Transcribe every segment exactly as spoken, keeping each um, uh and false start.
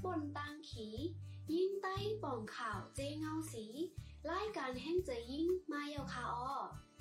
บนตางขียิ่งใต้ป่องข่าวเจเงาสีรายการแห่งเจยิ่งมาเยาคาออ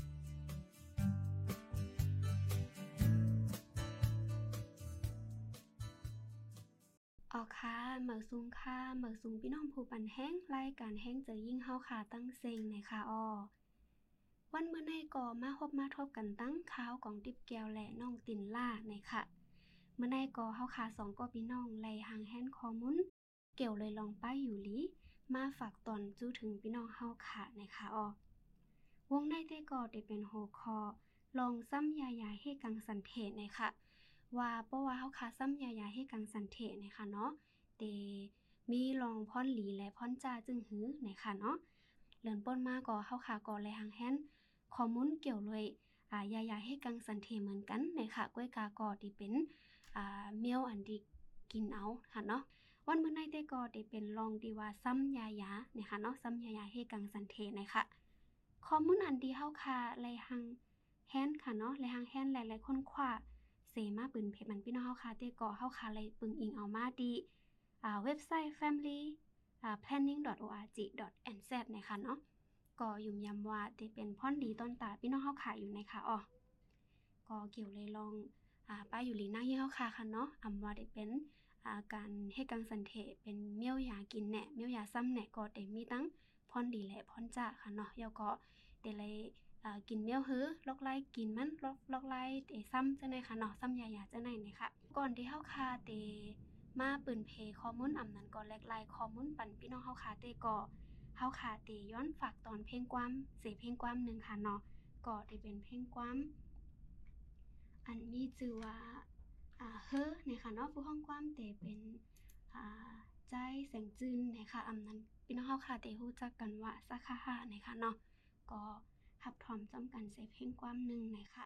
ออค่ะเหมือซุงค่ะเหมือซุงพี่น้องผู้ปันแห้งรายการแห้งเจอยิ่งเฮาค่ะตั้งเซ็งในค่ะออวันเมื่อในก่อมาพบมาทบกันตั้งข่าวของติ๊บแก้วและน้องตินล่าในค่ะเมื่อในก่อเฮาค่ะสองก็พี่น้องไล่หางแฮนคอมุนเกี่ยวเลยลองป้ายอยู่ลีมาฝากตอนจู้ถึงพี่น้องเฮาค่ะในค่ะออวงในเตก่อได้เป็นหัวข้อลองซ้ำยายาให้กังสันเทศในค่ะว่าเพราะว่าเฮาค่ะซ้ำยายาให้กังสันเทศนะคะเนาะเตมีรองพ่อนหลีและพ่อนจ้าจึงหือนะคะเนาะเลื่อนป้นมาก็เฮาค่ะก็เลยหางแฮนข้อมูลเกี่ยวเลยอ่ายายาให้กังสันเทเหมือนกันนะคะก้วยกาก็ที่เป็นอ่าเมียวอันที่กินเอาค่ะเนาะวันมื้อในเตก็ได้เป็นรองดีว่าซ้ำยายานะคะเนาะซ้ำยายาให้กังสันเทนะคะข้อมูลอันที่เฮาค่ะเลยหางแฮนค่ะเนาะเลยหางแฮนหลายๆคนคว้าเสมาปืนเพจมันพี่น้องเฮาค่ะเตก็เฮาค่ะเลยปึงอิงเอามาดีอ่าเว็บไซต์ family อ่า planning ดอท โอ อาร์ จี ดอท เอ็น ซี นะคะเนาะก็ยุ่มย้ำว่าเตเป็นพ่อนดีต้นตาพี่น้องเฮาค่ะอยู่ในค่ะอ๋อก็เกี่ยวเลยลองอ่าป้าอยู่ลีหน้าที่เฮาค่ะค่ะเนาะอำว่าได้เป็นอ่าการให้กังสันเทเป็นเมี่ยวยากินแหน่เมี่ยวยาซ้ำแหน่ก็ได้มีทั้งพ่อนดีและพ่อนจ้าค่ะเนาะแล้วก็ได้เลยอ่ากินเมี่ยวหื้อลอกไล่กินมันลอกลอกไล่เตซ้ำจังได๋ค่ะเนาะซ้ำยาๆจังได๋นี่ค่ะก่อนที่เฮาค่ะเตมาปืนเพข้อมูลอำนั้นก็แลกไล่ข้อมูลปันพี่น้องเฮาค่ะเตก็เฮาค่ะเตย้อนฝากตอนเพลงความเสเพลงความนึงค่ะเนาะก็ได้เป็นเพลงความอันมีชื่อว่าอ่าเฮ้อนี่ค่ะเนาะผู้ห้องความเตเป็นอ่าใจแสงจืนนี่ค่ะอำนั้นพี่น้องเฮาค่ะเตรู้จักกันว่าซะค่ะค่ะนี่ค่ะเนาะก็หับพร้อมจำกันใส่เพลงความนึงนี่ค่ะ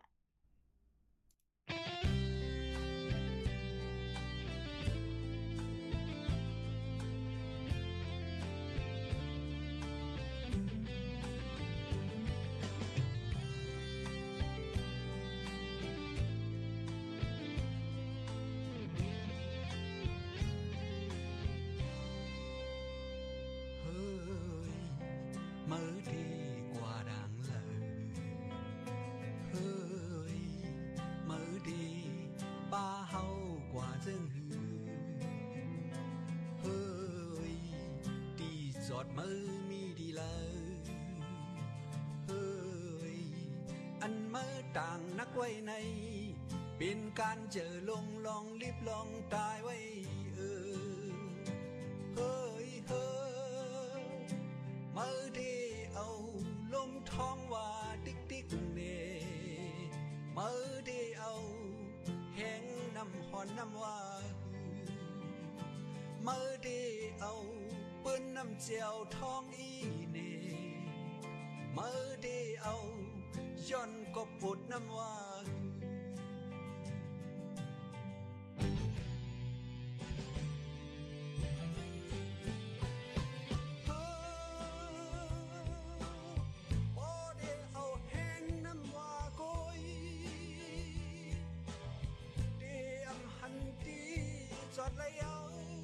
มือมีดีเลยเฮ้ยอันมือต่างนักไว้ในเป็นการเจอลงลองลิบลองตายไว้เออเฮ้ยเฮ้ยมือที่เอาลมท้องว่าติ๊กติ๊กเน่มือที่เอาแห้งน้ำหอนน้ำว่ามือที่เอาปืนน้ำเจียวท้องอีเน่มือที่เอาย้อนกบปุดน้ำว่าจอดเลยเอา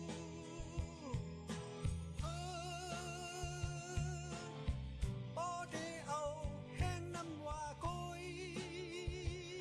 เออบ่ได้เอาแห้งน้ำว่ากุย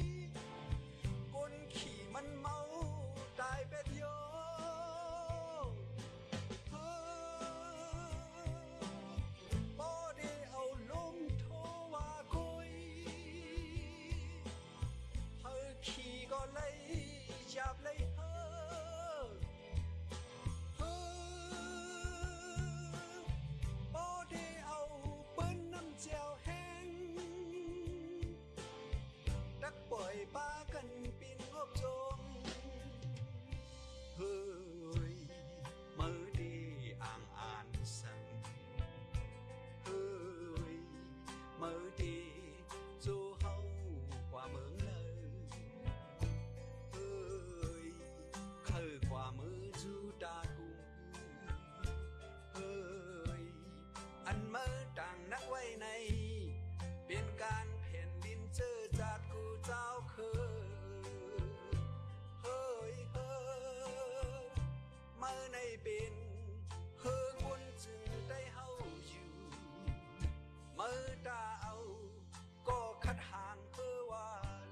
ได้เป็นเฮอคนจึงได้เฮาอยู่เมื่อตาเอาก็คัดห่างเพื่อว่า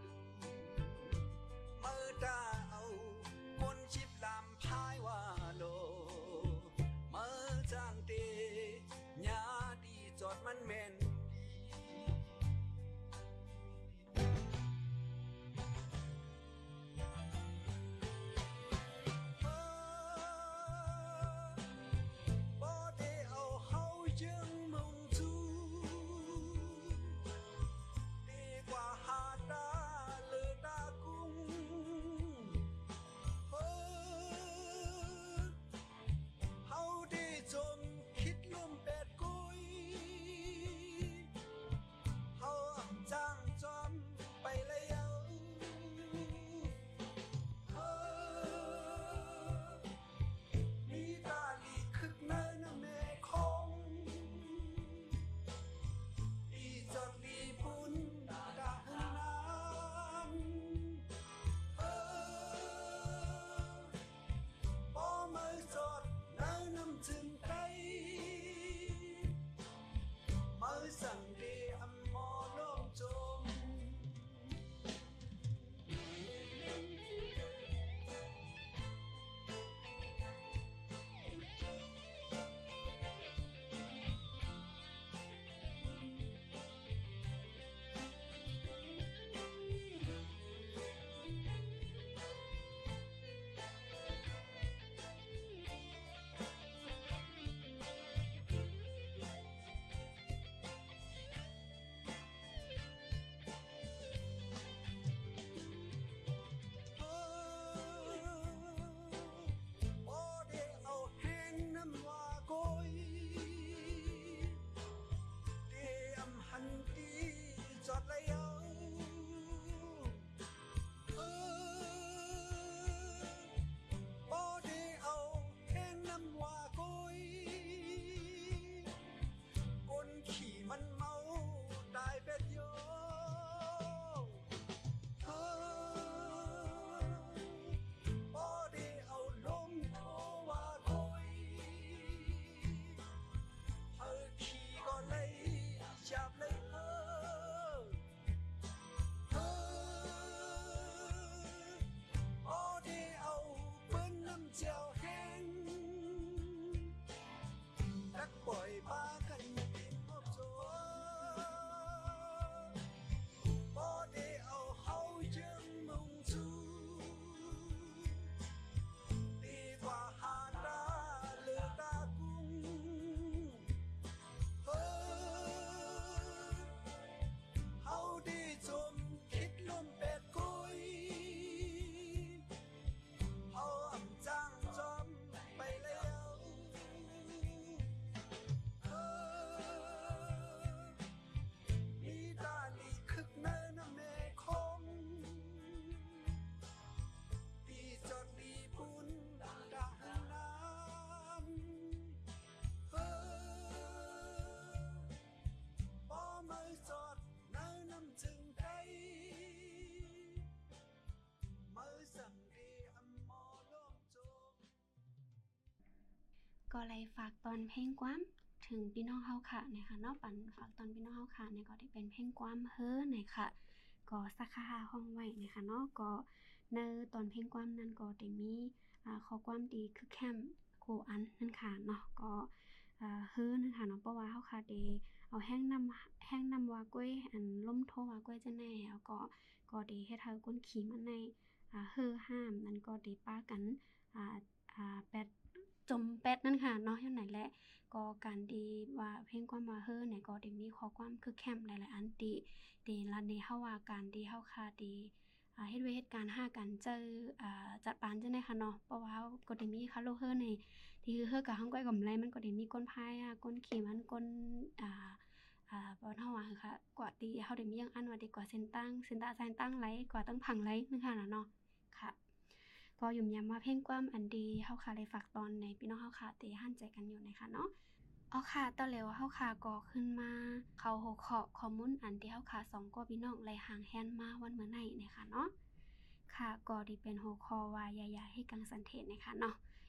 เมื่อตาเอาคนชิบลำพายว่าโลเมื่อจางเตญาดีจอดมันแม่นก็เลยฝากตอนเพลงความถึงพี่น้องเฮาค่ะนะคะเนาะปันฝากตอนพี่น้องเฮาค่ะเนี่ยก็ได้เป็นเพลงความเฮ้อนะคะก็สักค่าห้องไว้นะคะเนาะก็ในตอนเพลงความนั้นก็ได้มีอ่าข้อความดีคือแคมโคอันนั่นค่ะเนาะก็อ่าเฮ้อนะคะเนาะเพราะว่าเฮาค่ะได้เอาแห้งนำแห้งนำว่าก้วยอันล้มโทว่าก้วยจังได๋แล้วก็ก็ได้เฮ็ดให้คนขี่มันในอ่าเฮ้อห้ามนั้นก็ได้ป้ากันอ่าอ่าแปดจมแปดนั่นค่ะเนาะอย่างไหนแหละก็การดีว่าเพลงความว่าเฮ้อเนี่ยก็ได้มีข้อความคือแคมหลายๆอันติดีละในเฮาว่าการดีเฮาค่ะดีอ่าเฮ็ดเวเหตุการณ์หากันเจออ่าจัดปานจังได๋ค่ะเนาะเพราะว่าก็ได้มีคาโลเฮ้อในที่เฮ้อกับห้องก้อยกำไรมันก็ได้มีก้นพายอ่ะก้นขี่มันก้นอ่าอ่าบ่เฮาว่าค่ะกว่าตีเฮาได้มีอย่างอันว่าดีกว่าเส้นตั้งเส้นตาแซงตั้งไหลกว่าตั้งพังไหลนั่นค่ะเนาะค่ะก็ยุ่มย้ำว่าเพลงความอันดีเฮาค่ะเลยฝากตอนในพี่น้องเฮาค่ะเตหั่นใจกันอยู่นะคะเนาะอ๋อค่ะตอนแล้วเฮาค่ะก็ขึ้นมาเข้าหัวข้อข้อมูลอันที่เฮาค่ะสองก็พี่น้องไหลห่างแฮนมาวันมื้อไหนนะคะเนาะค่ะก็ที่เป็นหัวข้อว่าอย่าๆให้กังสันเทศนะคะเนาะ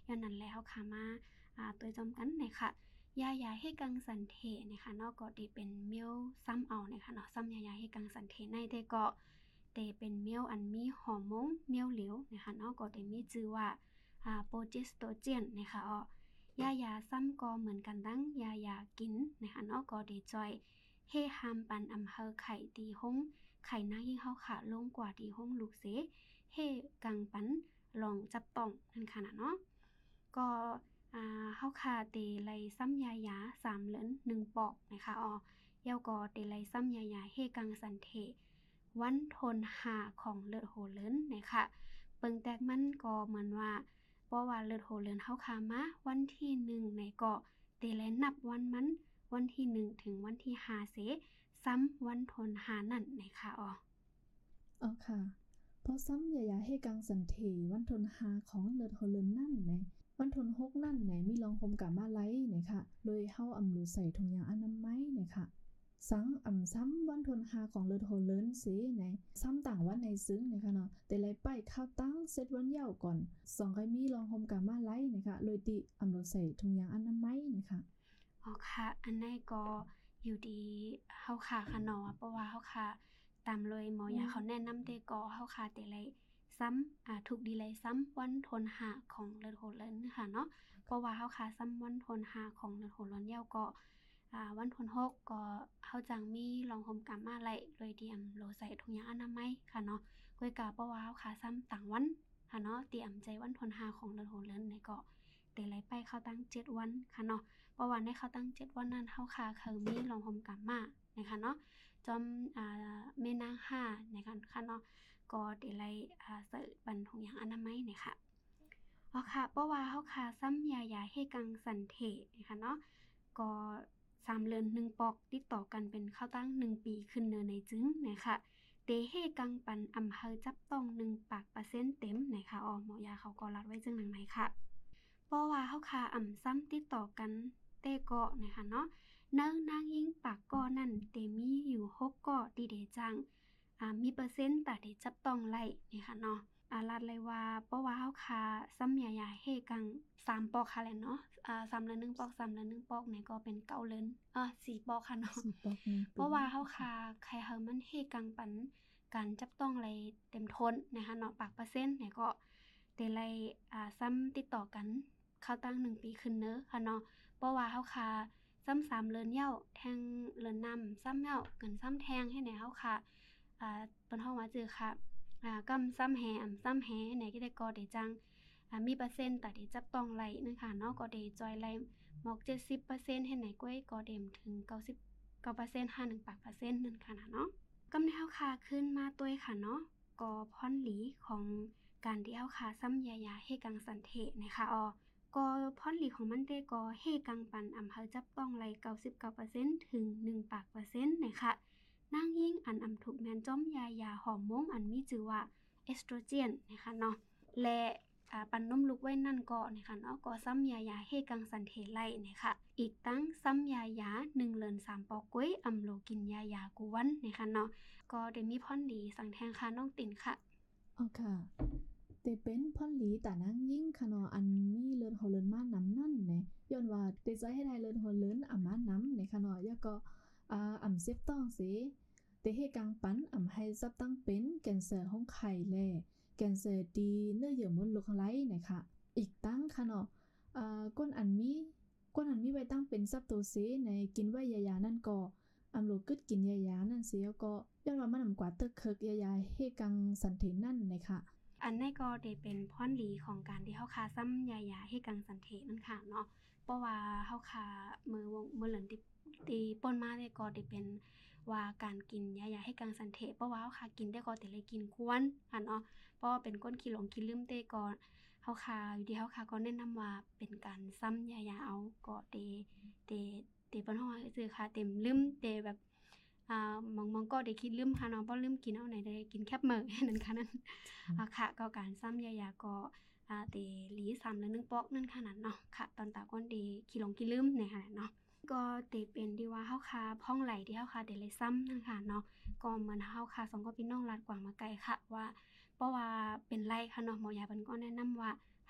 ย้อนนั้นแล้วค่ะมาอ่าตัวจอมกันนะคะยายาเฮกังสันเทนะคะเนาะก็ได้เป็นเมียวซ้ำเอานะคะเนาะซ้ำยายาเฮกังสันเทในแต่ก็ได้เป็นเมียวอันมีฮอร์โมนเมียวเหลวนะคะเนาะก็ได้มีชื่อว่าอ่าโปรเจสโตรเจนนะคะอ๋อยายาซ้ำก็เหมือนกันดังยายากินนะคะเนาะก็ได้จอยเฮฮามปันอำเภอไข่ตีห้องไข่นางยิ่งเฮาขาลงกว่าตีห้องลูกเสเฮกังปันลองจับต้องนั่นค่ะนะเนาะก็อ่าเฮาขาเตไลซ้ำยายาสามเหลินหนึ่งปอกนะคะอ๋อยาวก็เตไลซ้ำยายาเฮกังสันเทวันทนหาของเลิศโหเลินนะคะเปิงแตกมันก็เหมือนว่าเพราะว่าเลิศโหเลินเฮาขามาวันที่หนึ่งในก็เตไลนับวันมันวันที่หนึ่งถึงวันที่ห้าเสซ้ำวันทนหานั่นนะคะอ๋ออ๋อค่ะเพราะซ้ำยายาให้กังสันเถวันทนหาของเลิศโหเลินนั่นไหนวันทนหกนั่นไหนมีรองคมกะมาไลนะคะโดยเฮาอำรูใส่ถุงยางอนามัยนะคะสังอ่ำซ้ำวันทนหาของเลิศโหเลินสิไหนซ้ำต่างวันในซึ้งนะคะเนาะแต่ไลไปข้าวตั้งเซตวันยาวก่อนสองก็มีรองคมกะมาไลนะคะโดยติอำรูใส่ถุงยางอนามัยนะคะอ๋อค่ะอันนี้ก็อยู่ดีเฮาค่ะค่ะเนาะเพราะว่าเฮาค่ะตามเลยหมอยาเขาแนะนำแต่ก็เฮาค่ะแต่ไลซ้ำอ่าถูกดีไลซ้ำวันทนหาของเลิศโหเลินค่ะเนาะเพราะว่าเฮาค่ะซ้ำวันทนหาของเลิศโหเลินยาวก็อ่าวันทนหกก็เฮาจังมีรองห่มกำมาไลเลยเตรียมโหลใส่ถุงยางอนามัยค่ะเนาะก้อยกาเพราะว่าเฮาค่ะซ้ำต่างวันค่ะเนาะเตรียมใจวันทนหาของเลิศโหเลินในก็แต่ไลไปเข้าตั้งเจ็ดวันค่ะเนาะเพราะว่าในเข้าตั้งเจ็ดวันนั้นเฮาค่ะคือมีรองห่มกำมานะคะเนาะจอมอ่าแม่นางห้านะคะค่ะเนาะก็ได้ไลอ่าใส่บันถุงยางอนามัยเนี่ยค่ะอ๋อค่ะเพราะว่าเฮาค่ะซ้ำยายาเฮกังสันเถนะคะเนาะก็สามเดือนหนึ่งปอกติดต่อกันเป็นเข้าตั้งหนึ่งปีขึ้นเนินในจึงนะคะเตเฮกังปันอำเภอจับต้องหนึ่งปากเปอร์เซ็นต์เต็มนะคะอ๋อหมอยาเขาก็รัดไว้จังหนังไหนค่ะเพราะว่าเฮาค่ะอ่ำซ้ำติดต่อกันเตเกาะนะคะเนาะเนิ่งนางยิ่งปากก้อนั่นเตมีอยู่หกเกาะดีเดจังอ่ามีเปอร์เซ็นต์แต่ที่จับต้องไล่นะคะเนาะอ่ารัดเลยว่าเพราะว่าเฮาค่ะซ้ำยายาเฮกังสามปอกค่ะแหละเนาะอ่าสามเดือนหนึ่งปอกสามเดือนหนึ่งปอกเนี่ยก็เป็นเก้าเดือนอ่าสี่ปอกค่ะเนาะสิบอกหนึ่งเพราะว่าเฮาค่ะใครเฮามันเฮกังปันการจับต้องไรเต็มทนนะคะเนาะปากเปอร์เซ็นต์เนี่ยก็เตไลอ่าซ้ำติดต่อกันเข้าตั้งหนึ่งปีขึ้นเนอะค่ะเนาะเพราะว่าเฮาค่ะซ้ำสามเลินเหย้าแทงเลินนำซ้ำเหย้ากันซ้ำแทงให้ไหนเฮาค่ะอ่าเปิ้นเฮาว่าจือค่ะอ่ากำซ้ำแหอ่ำซ้ำแหไหนก็ได้ก็ได้จังอ่ามีเปอร์เซ็นต์แต่ที่จับต้องไรนึงค่ะเนาะก็ได้จอยไรหมอก เจ็ดสิบเปอร์เซ็นต์ ให้ไหนก้อยก็เต็มถึงเก้าสิบเก้าเปอร์เซ็นต์ ห้าหนึ่งปากเปอร์เซ็นต์นั่นค่ะเนาะกำแนวค่ะขึ้นมาต้วยค่ะเนาะก็พรหลีของการที่เฮาค่ะซ้ำยายาเฮกังสันเทนะคะอ๋อก็พรหลีของมันได้ก็เฮกังปันอำเภอจับต้องไร เก้าสิบเก้าเปอร์เซ็นต์ ถึงหนึ่งปากเปอร์เซ็นต์นะคะนางยิ่งอันอำถูกแมนจ้อมยายาหอมมงอันมีชื่อว่าเอสโตรเจนนะคะเนาะและอ่าปันนมลุกไว้นั่นก็นะคะเนาะก็ซ้ำยายาเฮกังสันเทไลนะคะอีกตั้งซ้ำยายาหนึ่งเลินสามปอกก้วยอำโลกินยายากูวันนะคะเนาะก็ได้มีพรดีสังแทงค่ะน้องติ่นค่ะอ๋อค่ะแต่เป็นพ่อนหลีแต่นางยิ่งคะเนาะอันมีเลินโหเลินมาน้ำนั่นแหนะย้อนว่าเตใจให้ได้เลินโหเลินอ่ำมาน้ำในคะเนาะแล้วก็อ่าอ่ำเซฟต้องสิเตเฮกังปันอ่ำให้ซับตั้งเป็นแกนเซอร์ห้องไข่แลแกนเซอร์ดีเนื้อเยื่อมดลูกไหลนะคะอีกตั้งคะเนาะอ่าก้นอันมีก้นอันมีไว้ตั้งเป็นซับตัวสิในกินไว้ยายานั่นก็อำโลกึดกินยายานั่นสิแล้วก็ย้อนว่ามันนำกว่าตึกเคิกยายาเฮกังสันเทนั่นนะคะอันนี้ก็ได้เป็นพรดีของการที่เฮาคาซ้ำยายาเฮกังสันเทนั่นค่ะเนาะเพราะว่าเฮาคามือวงมือเหลินที่ที่ป่นมาได้ก็ได้เป็นว่าการกินยายาเฮกังสันเทเพราะว่าเฮาคากินได้ก็แต่เลยกินควรอ่ะเนาะเพราะว่าเป็นคนขี้หลงขี้ลืมเตก็เฮาคาอยู่ที่เฮาคาก็แนะนำว่าเป็นการซ้ำยายาเอาก็เตเตเตเปิ้นเฮาว่าซื่อค่ะเต็มลืมเตแบบอ่ามองมองก็ได้คิดลืมค่ะเนาะบ่ลืมกินเอาไหนได้กินแคบมื้อนั่นค่ะนั่นอ่าค่ะก็การซ้ำยายาก็อ่าเตหลีสามและหนึ่งปอกนั่นค่ะนั่นเนาะค่ะตอนตาก้นดีขี้หลงขี้ลืมเนี่ยค่ะเนาะก็เตเป็นที่ว่าเฮาคาพ่องไหลที่เฮาคาได้เลยซ้ำนั่นค่ะเนาะก็เหมือนเฮาคาสองก็พี่น้องลาดกว่างมาไกลค่ะว่าเพราะว่าเป็นไรค่ะเนาะหมอยาเพิ่นก็แนะนำว่า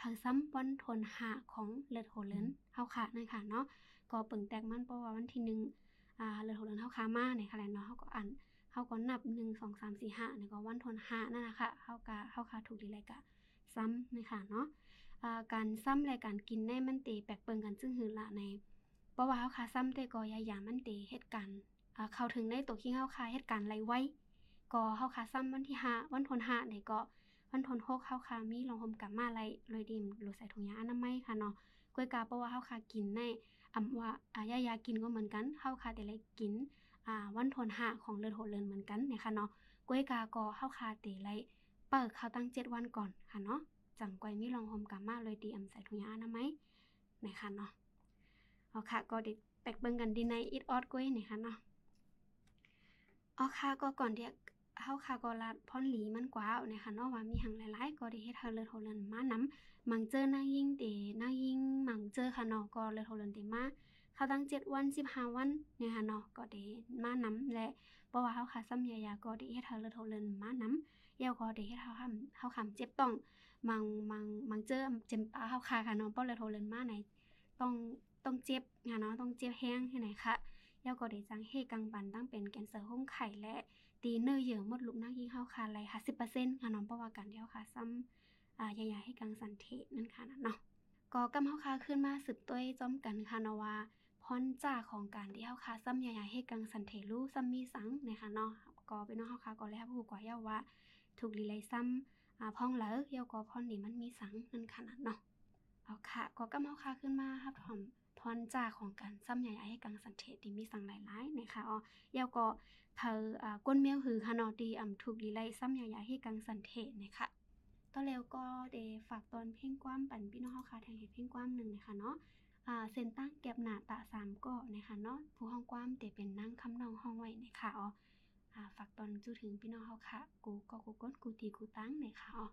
เฮาซ้ำวันทนหาของเลือดโหเลินเฮาค่ะนั่นค่ะเนาะก็เปิงแตกมันเพราะว่าวันที่หนึ่งอ่าเลือดโหเลินเฮาค่ะมาในค่ะแหละเนาะเฮาก็อ่านเฮาก็นับหนึ่ง สอง สาม สี่ ห้านี่ก็วันทนหานั่นน่ะค่ะเฮาก็เฮาค่ะถูกดีเลยก็ซ้ำนี่ค่ะเนาะอ่าการซ้ำและการกินในมันเตแปลกเปิงกันซึ่งหือละในเพราะว่าเฮาค่ะซ้ำแต่ก็ยายามันเตเหตุการณ์อ่าเข้าถึงในตัวคิงเฮาค่ะเหตุการณ์ไหลไวก็เฮาค่ะซ้ำวันที่ห้าวันทนหานี่ก็วันทนหกเฮาค่ะมีลองห่มกลับมาไล่เลยดิมโลใส่ถุงยางอนามัยค่ะเนาะกล้วยกาเพราะว่าเฮาค่ะกินในอำว่าอ่ายายากินก็เหมือนกันเฮาค่ะได้เลยกินอ่าวันทนหาของเลือดโหเลินเหมือนกันเนี่ยค่ะเนาะกล้วยกาก็เฮาค่ะได้เลยเปิดเข้าตั้งเจ็ดวันก่อนค่ะเนาะจังกวยมีลองห่มกลับมาเลยดีอำใส่ถุงยางอนามัยนะคะเนาะเอาค่ะก็ได้แปกเบิ่งกันดีในอีทออดกล้วยนะคะเนาะเอาค่ะก็ก่อนที่เฮาค่ะก็ลาดพ่อนหลีมันกว่าเอาเนี่ยค่ะเนาะว่ามีหังหลายๆก็ได้เฮ็ดให้เลือดโหเลินมานำมังเจอนางยิ่งเตนางยิ่งมังเจอค่ะเนาะก็เลือดโหเลินเตมาเข้าตั้งเจ็ดวันสิบห้าวันเนี่ยค่ะเนาะก็ได้มานำและเพราะว่าเฮาค่ะซ้ำยายาก็ได้เฮ็ดให้เลือดโหเลินมานำยาวก็ได้เฮ็ดเฮาคำเฮาคำเจ็บต้องมังมังมังเจอเจ็บปาเฮาค่ะค่ะเนาะเพราะเลือดโหเลินมาไหนต้องต้องเจ็บค่ะเนาะต้องเจ็บแฮงให้ไหนค่ะยาวก็ได้จังเฮกังปันตั้งเป็นแคนเซอร์ห้องไข่และตีเนื้อเยื่อมดลูกนางยิ่งเฮาค่ะไหล ห้าสิบเปอร์เซ็นต์ ค่ะเนาะเพราะว่าการที่เฮาค่ะซ้ำอ่ายายาให้กังสันเทนั่นค่ะเนาะก็กำเฮาค่ะขึ้นมาสืบต้วยจ้อมกันค่ะเนาะว่าพรจ้าของการที่เฮาค่ะซ้ำยายาให้กังสันเทรู้ซ้ำมีสังนะคะเนาะก็เป็นน้องเฮาค่ะก็แล้วผู้กว่าเยาว่าถูกลีไลซ้ำอ่าพ้องเหลอเยาก็พรนี่มันมีสังนั่นค่ะเนาะเอาค่ะก็กำเฮาค่ะขึ้นมาครับพร้อมพรจ้าของการซ้ำยายาให้กังสันเทที่มีสังหลายๆนะคะอ๋อเยาก็เธออ่าก้นเมียวหือค่ะเนาะดีอ่ำถูกลีไลซ้ำยายาให้กังสันเทนะคะต่อแล้วก็ได้ฝากตอนเพลงกว้ามปันพี่น้องเฮาค่ะทางเฮ็ดเพลงกว้ามหนึ่งนะคะเนาะอ่าเส้นตั้งเก็บหน้าตาสามก็นะคะเนาะผู้ห้องกว้ามเตเป็นนางคำนองห้องไว้นะคะอ๋ออ่าฝากตอนจูถึงพี่น้องเฮาค่ะกูก็กูก้นกูตีกูตั้งนะคะอ๋อ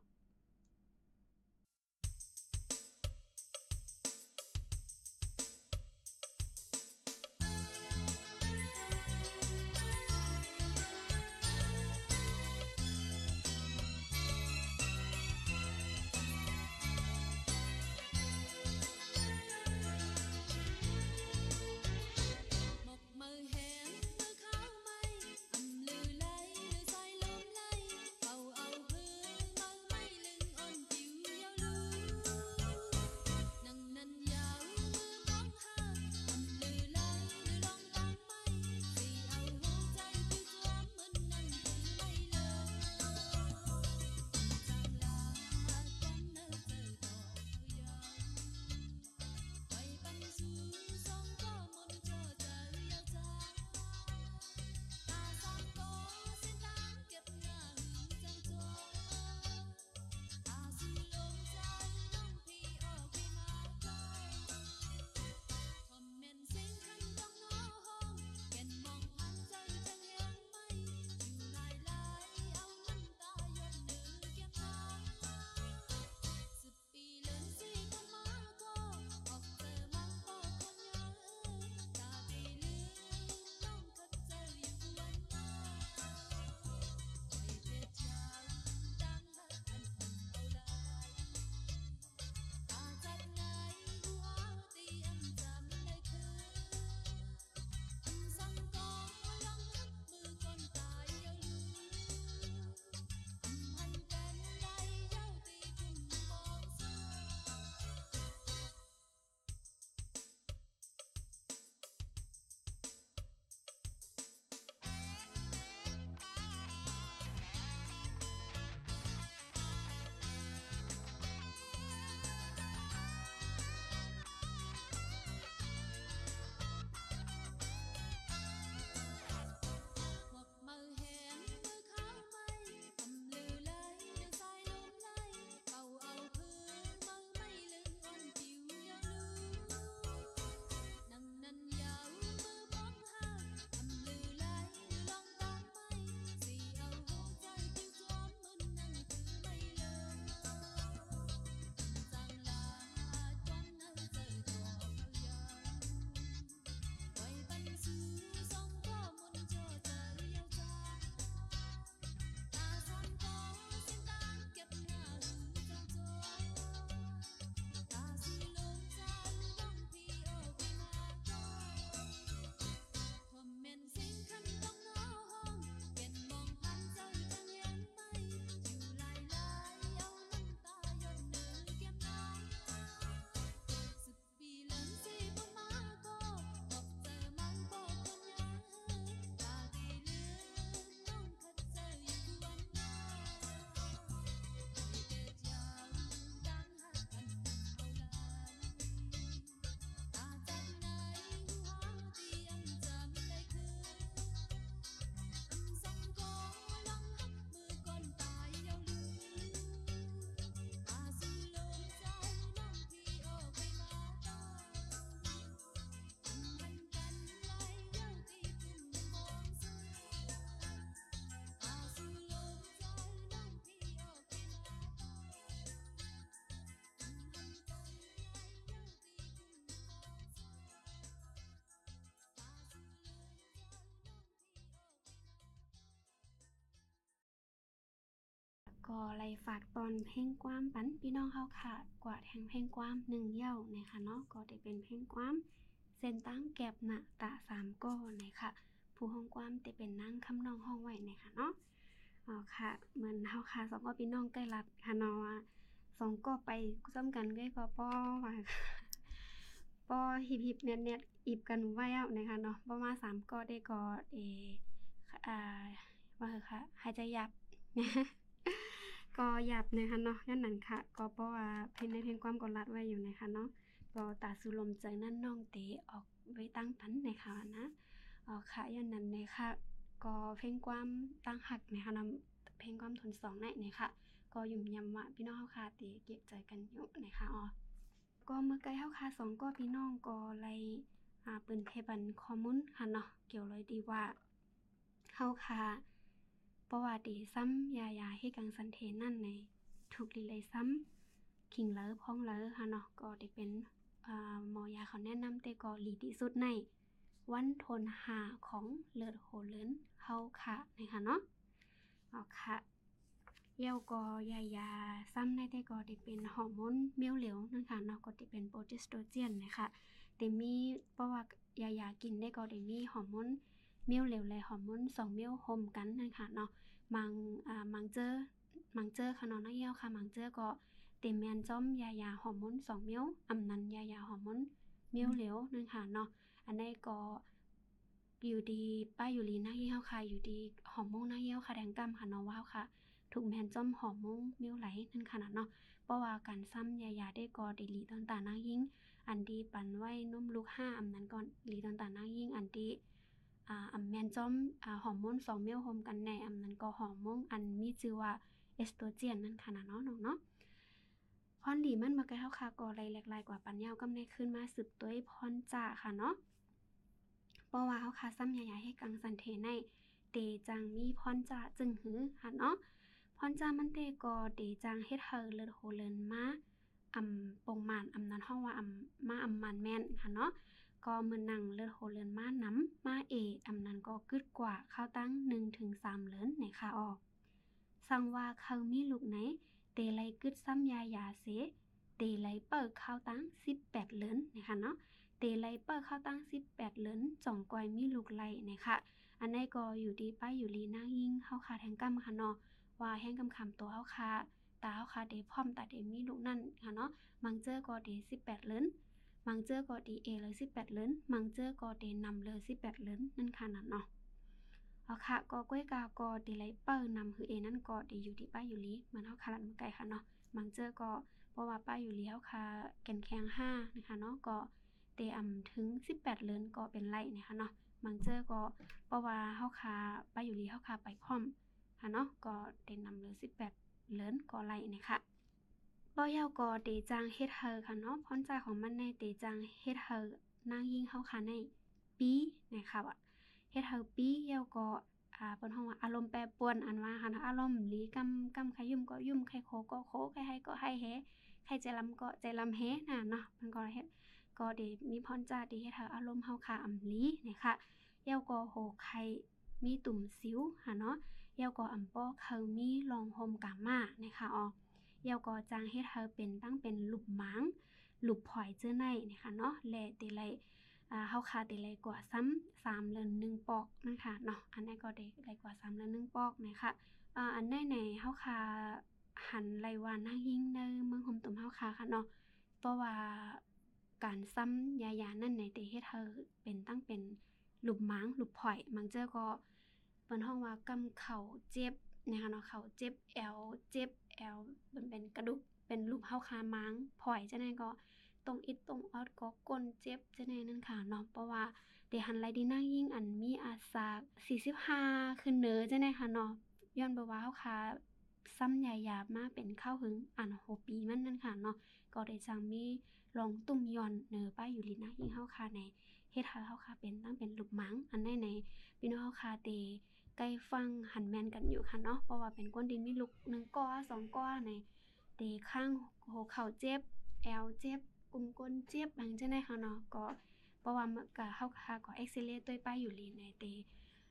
ฝากตอนเพลงกว้ามปันพี่น้องเฮาค่ะกว่าแทงเพลงกว้ามหนึ่งเย่านะคะเนาะก็ได้เป็นเพลงกว้ามเส้นตั้งแก็บหนะตะสามก้อนะคะผู้ห้องกว้ามจะเป็นนั่งคำนองห้องไว้นะคะเนาะอ๋อค่ะเหมือนเฮาค่ะสองก็พี่น้องใกล้รัดค่ะเนาะสองก็ไปซ้ำกันใกล้ก็ป้อว่าป้อหิบๆเน็ตๆอิบกันไว้เอานะคะเนาะประมาณสามก็ได้ก็เออ่าว่าค่ะหายใจหยับก็หยับนะคะเนาะนั่นนั่นค่ะก็เพราะว่าเพลงในเพลงความกดลัดไว้อยู่นะคะเนาะก็ตาสุลมใจนั่นน้องเตออกไว้ตั้งพันนะคะนะอ๋อค่ะยันนั้นนะคะก็เพลงความตั้งหักนะคะนำเพลงความทนสองในนะคะก็ยุ่มยำว่าพี่น้องเฮาค่ะเตเก็บใจกันอยู่นะคะอ๋อก็เมื่อไกลเฮาค่ะสองก็พี่น้องก็เลยอ่าเปิ้นให้บันข้อมูลค่ะเนาะเกี่ยวเลยดีว่าเฮาค่ะประวัติซ้ำยายาให้กังสันเทนั่นในถูกลีเลยซ้ำขิงเลอพ้องเลอค่ะเนาะก็ได้เป็นอ่าหมอยาเขาแนะนำแต่ก็ลีที่สุดในวันทนหาของเลิศโหเลินเฮาค่ะนะคะเนาะอ๋อค่ะเยี่ยวก็ยายาซ้ำในแต่ก็ได้เป็นฮอร์โมนเมียวเหลวนั่นค่ะเนาะก็ได้เป็นโปรเจสโตรเจนนะคะแต่มีเพราะว่ายายากินได้ก็ได้มีฮอร์โมนเมียวเหลวและฮอร์โมนสองเมียวโฮมกันนั่นค่ะเนาะมังอ่ามังเจอมังเจอค่ะเนาะนักเยี่ยวค่ะมังเจอก็เต็มแมนจ้อมยายาฮอร์โมนสองเมียวอำนันยายาฮอร์โมนเมียวเหลวนั่นค่ะเนาะอันนี้ก็อยู่ดีป้าอยู่ลีนักเยี่ยวค่ะอยู่ดีฮอร์โมนนักเยี่ยวค่ะแดงกำค่ะเนาะว้าวค่ะถูกแมนจ้อมฮอร์โมนเมียวไหลนั่นค่ะเนาะเพราะว่าการซ้ำยายาได้ก็ได้ลีตอนตานักยิ่งอันดีปันไว้นุ่มลูกห้าอำนั้นก่อนลีตอนตานักยิ่งอันดีอ่าอำแมนจ้อมอ่าฮอร์โมนสองเมียวโฮมกันแน่อำนั้นก็ฮอร์โมนอันมีชื่อว่าเอสโตรเจนนั่นค่ะเนาะเนาะเนาะพรดีมันมาไกลเฮาค่ะก็ไล่แหลกหลายกว่าปัญญากำในขึ้นมาสืบต้วยพรจ้าค่ะเนาะเพราะว่าเฮาค่ะซ้ำยายาให้กังสันเทในเตจังมีพรจ้าจึงหือค่ะเนาะพรจ้ามันเตก็เตจังเฮ็ดเฮอเลิศโหเลินมาอำปงมานอำนั้นห้องว่าอำมาอำมันแม่นค่ะเนาะก็มื้อนั่งเลิศโหเลินมาน้ำมาเออำนั้นก็กึดกว่าข้าวตั้ง หนึ่งถึงสาม เลินในค่ะออกสั่งว่าเขามีลูกไหนเตไลกึดซ้ำยายาเสเตไลเปิดข้าวตั้งสิบแปดเลินนะคะเนาะเตไลเปิดข้าวตั้งสิบแปดเลินจ่องกอยมีลูกไหลนะคะอันนี้ก็อยู่ดีป้าอยู่ลีนางยิ่งเฮาค่ะแทงกำค่ะเนาะว่าแห้งกำคำตัวเฮาค่ะตาเฮาค่ะเดพร้อมตาเดมีลูกนั่นค่ะเนาะมังเจอก็เดสิบแปดเลินมังเจอก็ดีเอเลยสิบแปดเลินมังเจอก็เดนำเลยสิบแปดเลินนั่นค่ะนั่นเนาะเอาค่ะก็ก้วยกาก็เดไลเปิดนำคือเอนั่นก็เดอยู่ที่ป้าอยู่ลีเหมือนเฮาค่ะลันไก่ค่ะเนาะมังเจอก็เพราะว่าป้าอยู่ลีเฮาค่ะแก่นแข็งห้านะคะเนาะก็เตอำถึงสิบแปดเลินก็เป็นไรนะคะเนาะมังเจอก็เพราะว่าเฮาค่ะป้าอยู่ลีเฮาค่ะไปพร้อมค่ะเนาะก็เดนำเลยสิบแปดเลินก็ไรนะคะบ่ยาวก็เตจังเฮ็ดเฮอค่ะเนาะพรใจของมันในเตจังเฮ็ดเฮอนางยิ่งเฮาค่ะในปีนะคะว่าเฮ็ดเฮอปียาวก็อ่าเปิ้นฮ้องว่าอารมณ์แปรปรวนอันว่าค่ะอารมณ์หลีกำกำใครยุ่มก็ยุ่มใครโคก็โคใครให้ก็ให้แฮใครใจลำก็ใจลำแฮน่ะเนาะมันก็เฮ็ดก็ได้มีพรจ้าที่เฮ็ดเฮาอารมณ์เฮาค่ะอำลีนะคะยาวก็โหไข่มีตุ่มสิวค่ะเนาะยาวก็อำป้อเขามีรองห่มกามานะคะอ๋อยาวก็จางเฮ็ดเฮาเป็นตั้งเป็นลูกหมางลูกผอยเจ้อในนะคะเนาะแลเตไลอ่าเฮาค่ะเตไลกว่าซ้ำสามเลินหนึ่งปอกนะคะเนาะอันนี้ก็ได้ไลกว่าสามเลินหนึ่งปอกนะคะอ่าอันใดไหนเฮาค่ะหันไลวานนางยิ่งในเมืองห่มตุ่มเฮาค่ะค่ะเนาะเพราะว่าการซ้ำยายานั่นในเตเฮ็ดเฮาเป็นตั้งเป็นลูกหมางลูกผอยมังเจอก็เปิ้นฮ้องว่ากำเข่าเจ็บนะคะเนาะเข่าเจ็บแอวเจ็บแอวมันเป็นกระดูกเป็นรูปเฮาคาม้างผอยจังได๋ก็ตรงอิดตรงออดก็ก้นเจ็บจังได๋นั่นค่ะเนาะเพราะว่าเดหันไหลดีนางยิ่งอันมีอาสาสี่สิบห้าขึ้นเหนือจังได๋ค่ะเนาะย้อนบ่ว่าเฮาคาซ้ำยายามาเป็นข้าวหึงอันหกปีมันนั่นค่ะเนาะก็ได้จังมีรองตุ่มย่อนเหนือป้ายอยู่ลีนางยิ่งเฮาคาในเฮ็ดให้เฮาคาเป็นตั้งเป็นลูกหมางอันใดในพี่น้องเฮาคาเตใกล้ฟังหันแมนกันอยู่ค่ะเนาะเพราะว่าเป็นก้นดินมีลูกหนึ่งก้อสองก้อในเตข้างหัวเข่าเจ็บแอวเจ็บกุมก้นเจ็บบางจังได๋ค่ะเนาะก็เพราะว่าก็เฮาค่ะก็เอ็กซเรย์ด้วยป้ายอยู่ลีในเต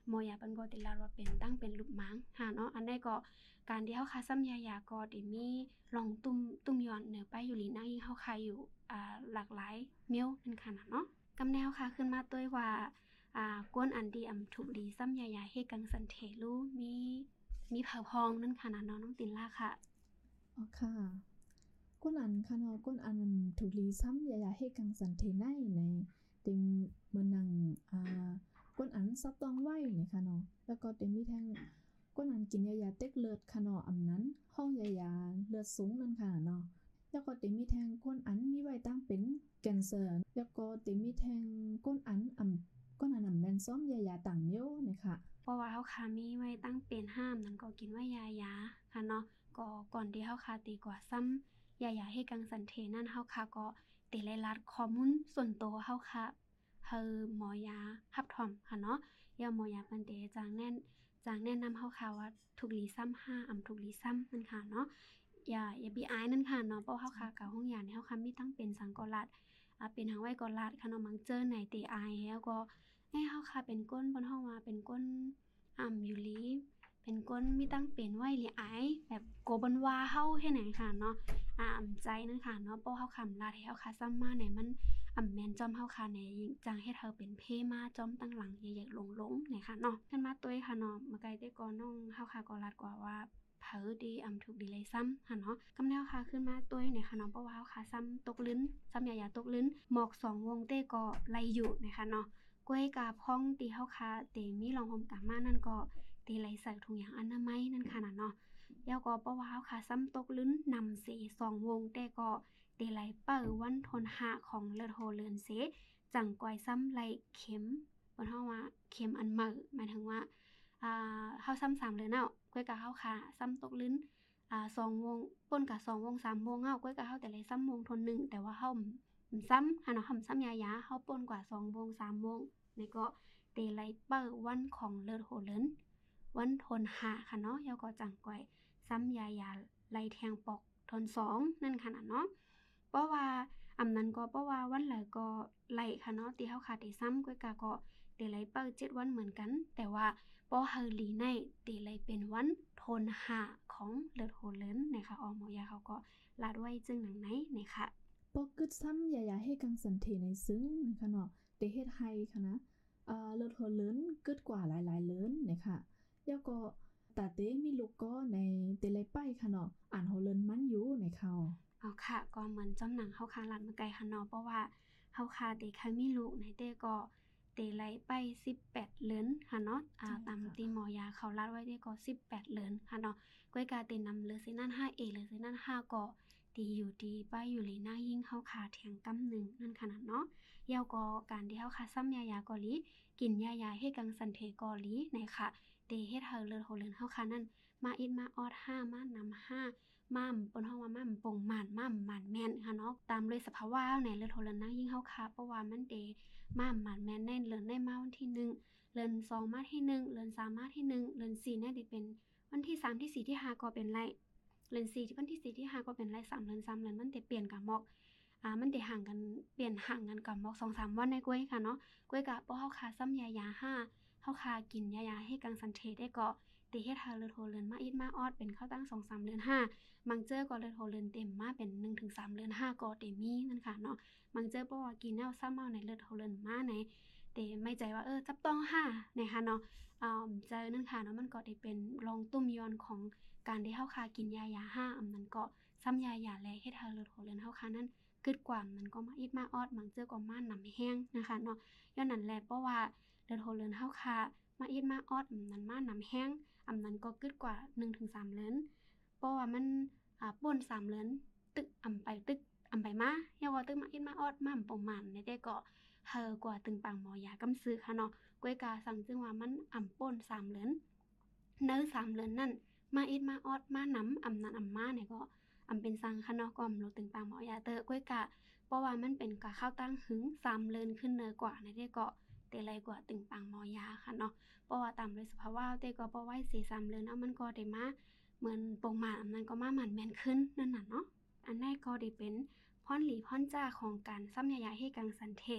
หมอยาเปิ้นก็ติลาดว่าเป็นตั้งเป็นรูปหมางหาเนาะอันใดก็การที่เฮาคาซ้ำยายาก็ได้มีลองตุ้มตุ้มย้อนเหนือไปอยู่หลีนางยิ่งเฮาคาอยู่อ่าหลากหลายเมียวนั่นค่ะเนาะกำแนวค่ะขึ้นมาต้วยว่าอ่ากวนอันดีอำถูกดีซ้ำยายาเฮกังสันเทลูมีมีเผาพองนั่นค่ะเนาะน้องตินล่าค่ะอ๋อค่ะก้นอันค่ะเนาะก้นอันถูกลีซ้ำยายาเฮกังสันเทไนในติมเมือนังอ่าก้นอันซับต้องไว้นะคะเนาะแล้วก็เต็มมีแทงก้นอันกินยายาเต็กเลือดค่ะเนาะอำนั้นห้องยายาเลือดสูงนั่นค่ะเนาะแล้วก็เต็มมีแทงก้นอันมีไว้ตั้งเป็นแคนเซอร์แล้วก็เต็มมีแทงก้นอันอำก้นอันอำแม่นซ้อมยายาต่างเมียวนะคะเพราะว่าเฮาคามีไว้ตั้งเป็นห้ามนั้นก็กินว่ายายาค่ะเนาะก็ก่อนที่เฮาคาตีกว่าซ้ำยายาเฮกังสันเทนั่นเฮาคาก็ติไลรัดข้อมูลส่วนตัวเฮาค่ะเฮอหมอยาฮับถอมค่ะเนาะยาหมอยาเปิ้นเตจางแน่นจางแนะนำเฮาค่ะว่าทุกลีซ้ำห้าอำทุกลีซ้ำนั่นค่ะเนาะอย่าอย่าบีอายนั่นค่ะเนาะเพราะเฮาคากับห้องยาเนี่ยเฮาคามีตั้งเป็นสังกอลัดอ่าเป็นหางไว้กอลัดค่ะเนาะมังเจอไหนติอายแล้วก็เอ้เฮาคาเป็นก้นบนห้องว่าเป็นก้นอ่ำอยู่ลีเป็นก้นมีตั้งเป็นไว้หลีอายแบบโกบันว่าเฮาเฮ็ดไหนค่ะเนาะอ่าอำใจนั่นค่ะเนาะเพราะเฮาคำลาดให้เฮาคาซ้ำมาเนี่ยมันอำแม่นจอมเฮาคาในจังเฮ็ดเฮาเป็นเพมาจอมตั้งหลังใหญ่ๆหลงๆเนี่ยค่ะเนาะขึ้นมาต้วยค่ะเนาะมาไกลแต่ก่อนน้องเฮาคาก็ลัดกว่าว่าเผอดีอำถูกดีเลยซ้ำค่ะเนาะกำแนวค่ะขึ้นมาต้วยเนี่ยค่ะเนาะเพราะว่าเฮาคาซ้ำตกลิ้นซ้ำยาๆตกลิ้นหมอกสองวงเต้ก็ไล่อยู่นะคะเนาะกล้วยกาพ้องตีเฮาคาเตมีรองหอมกามานั่นก็ตีไหลใส่ถุงยางอนามัยนั่นค่ะเนาะแล้วก็เพราะว่าเฮาคาซ้ำตกลิ้นนำเสสองวงเต้ก็เตไหลเปิ้วันทนหะของเลือดโหเลือนเสจังก้อยซ้ำไหลเข็มบนเฮาว่าเข็มอันเหมอหมายถึงว่าอ่าเฮาซ้ำสามเลยเนาะกล้วยกาเฮาคาซ้ำตกลิ้นอ่าสองวงป่นกะสองวงสามวงเฮากล้วยกาเฮาแต่ไหลซ้ำวงทนหนึ่งแต่ว่าเฮาซ้ำค่ะเนาะเฮาซ้ำยายาเฮาป่นกว่าสองวงสามวงนี่ก็เตไหลเปิ้วันของเลือดโหเลือนวันทนหะค่ะเนาะแล้วก็จังก้อยซ้ำยายาไหลแทงปอกทนสองนั่นค่ะเนาะเพราะว่าอำนั้นก็เพราะว่าวันไหลก็ไหลค่ะเนาะที่เฮาคาได้ซ้ำกล้วยกาก็ได้ไหลเปิ้เจ็ดวันเหมือนกันแต่ว่าพอเฮาหลีในได้ไหลเป็นวันทนหะของเลือดโหเลือนนะคะออหมอยาเขาก็ลาดไว้จึงหนังไหนนะคะปอกกึดซ้ำยายาเฮกังสันเทในซึ้งนะคะเนาะได้เฮ็ดให้ค่ะนะเอ่อเลือดโหเลือนกึดกว่าหลายๆเลือนนะคะแล้วก็ตาเต้มีลูกก็ในเตไลไปค่ะเนาะอ่านโหเลือนมันอยู่ในเขาเอาค่ะก็เหมือนจอมหนังเฮาคาลัดมาไกลค่ะเนาะเพราะว่าเฮาคาเตคามีลูกในเตก็เตไหลไปสิบแปดเดือนค่ะเนาะอ่าตามที่หมอยาเขาลัดไว้เตก็สิบแปดเดือนค่ะเนาะก้อยกาเตนำเลือซินั่น ห้าเอ หรือซินั่นห้าก็ตีอยู่ดีป้าอยู่ลีหน้ายิ่งเฮาคาแทงกำหนึ่งนั่นขนาดเนาะยาวก็การที่เฮาคาซ้ำยายาก็ลีกินยายาเฮ็ดกังสันเทก็ลีในค่ะเตเฮ็ดเฮาเลือดโหเลือนเฮาคานั่นมาอิดมาออดห้ามานำห้าม่ามเปิ้นเฮาว่าม่ามปงหม่านม่ามหม่านแม่นค่ะเนาะตามเลยสภาวะในเลือดโหเลือนนางยิ่งเฮาคาเพราะว่ามันเตม่ามหม่านแม่นในเลือนได้มาวันที่หนึ่งเดือนสองมาที่หนึ่งเดือนสามมาที่หนึ่งเดือนสี่เนี่ยได้เป็นวันที่สามที่สี่ที่ห้าก็เป็นไรเดือนสี่ที่วันที่สี่ที่ห้าก็เป็นไรสามเดือนสามเดือนมันได้เปลี่ยนกับมอกอ่ามันได้ห่างกันเปลี่ยนห่างกันกับมอก สองสาม วันในกล้วยค่ะเนาะกล้วยกะบ่เฮาคาซ้ำยายาห้าเฮาคากินยายาให้กังสันเทได้ก็ตีเฮ็ดให้เลือดโหเลือนมาอิดมาออดเป็นเข้าตั้ง สองสาม เดือนห้าบางเจอก็เลือดโหเลือนเต็มมาเป็น หนึ่งถึงสาม เดือนห้าก็เต็มมีนั่นค่ะเนาะบางเจอเพราะว่ากินแล้วซ้ำเมาในเลือดโหเลือนมาในแต่ไม่ใจว่าเออจับต้องห้านะคะเนาะอ่าเจอนั่นค่ะเนาะมันก็ได้เป็นรองตุ้มยอนของการที่เฮาคากินยายาห้าอำนั้นก็ซ้ำยายาแลเฮ็ดให้เลือดโหเลือนเฮาคานั้นกึดกว่ามันก็มาอิดมาออดบางเจอก็มาหนำแห้งนะคะเนาะย้อนนั้นแหละเพราะว่าเลือดโหเลือนเฮาคามาอิดมาออดมันมาหนำแห้งอำนั้นก็กึดกว่า หนึ่งถึงสาม เดือนเพราะว่ามันอ่าป่นสามเดือนตึกอำไปตึกอำไปมาเฮาว่าตึกมาอิดมาออดมาปงมันในแต่ก็เฮอกว่าตึงปังหมอยากำซื้อค่ะเนาะก้อยกาสั่งจึงว่ามันอำป่นสามเดือนเนื้อสามเดือนนั่นมาอิดมาออดมาหนำอำนั้นอำมาเนี่ยก็อำเป็นสังค่ะเนาะก็อำโลตึงปังหมอยาเตอก้อยกาเพราะว่ามันเป็นกะข้าวตั้งหึงสามเดือนขึ้นเนอกว่าในแต่ก็เตไลกว่าตึงปังหมอยาค่ะเนาะเพราะว่าตามเลยสภาวะเตก็บ่ไว้สี่ สามเดือนเอามันก็ได้มาเหมือนปงมาอันนั้นก็มาหมั่นแม่นขึ้นนั่นน่ะเนาะอันนั้นก็ได้เป็นพรหลีพรจ้าของการซ้ำยายาให้กังสันเท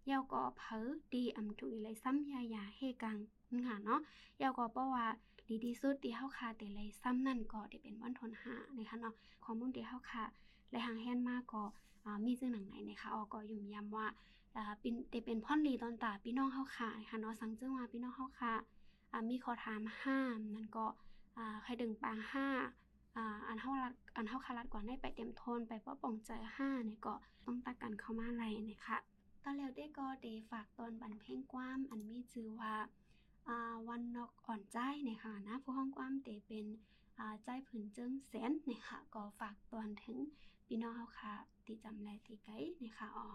ยาวก็เผอดีอำจุอีเลยซ้ำยายาเฮกังค่ะเนาะยาวก็เพราะว่าดีที่สุดที่เฮาค่ะแต่เลยซ้ำนั่นก็ได้เป็นวันทนหานะคะเนาะข้อมูลที่เฮาค่ะและหางแฮนมากก็อ่ามีจึงหนังไหนนะคะออก็ยุ่มย้ำว่าอ่าเป็นได้เป็นพ่อนลีตอนตาพี่น้องเฮาค่ะนะคะเนาะสังจึงว่าพี่น้องเฮาค่ะอ่ามีข้อถามห้ามนั่นก็อ่าใครดึงปางห้าอ่าอันเฮารัดอันเฮาคารัดกว่าได้ไปเต็มทนไปป้อป่องใจห้าเนี่ยก็ต้องตักกันเข้ามาไล่นะคะตอนแล้วได้ก็ได้ฝากตอนบันเพลงกว้ามอันมีชื่อว่าอ่าวันนอกอ่อนใจนะคะนะผู้ห้องกว้ามเตเป็นอ่าใจผืนเจิงแสนนะคะก็ฝากตอนถึงพี่น้องเฮาค่ะที่จำได้ที่ไกลนะคะอ๋อ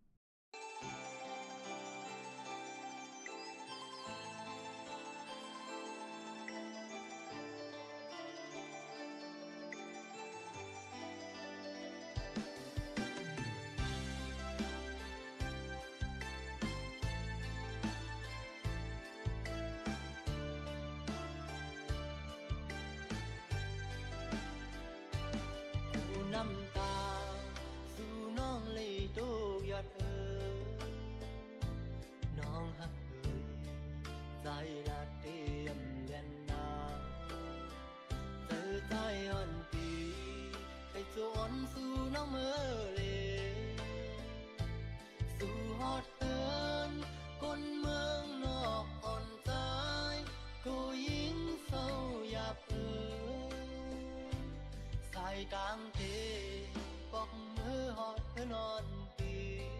น้ำตาสู่น้องเลยตูกยอดเอ๋ยน้องหักเอ๋ยใจละเตรียมเลียนนาเจอใจอ่อนปีให้จวนสู่น้องเมื่อเลยสู่ฮอดเอินคนเมืองนอกอ่อนใจก็ยิ่งเศร้าหยาบเอ๋ยสายกลางเทปอกมือหอดเพื่อนอนปี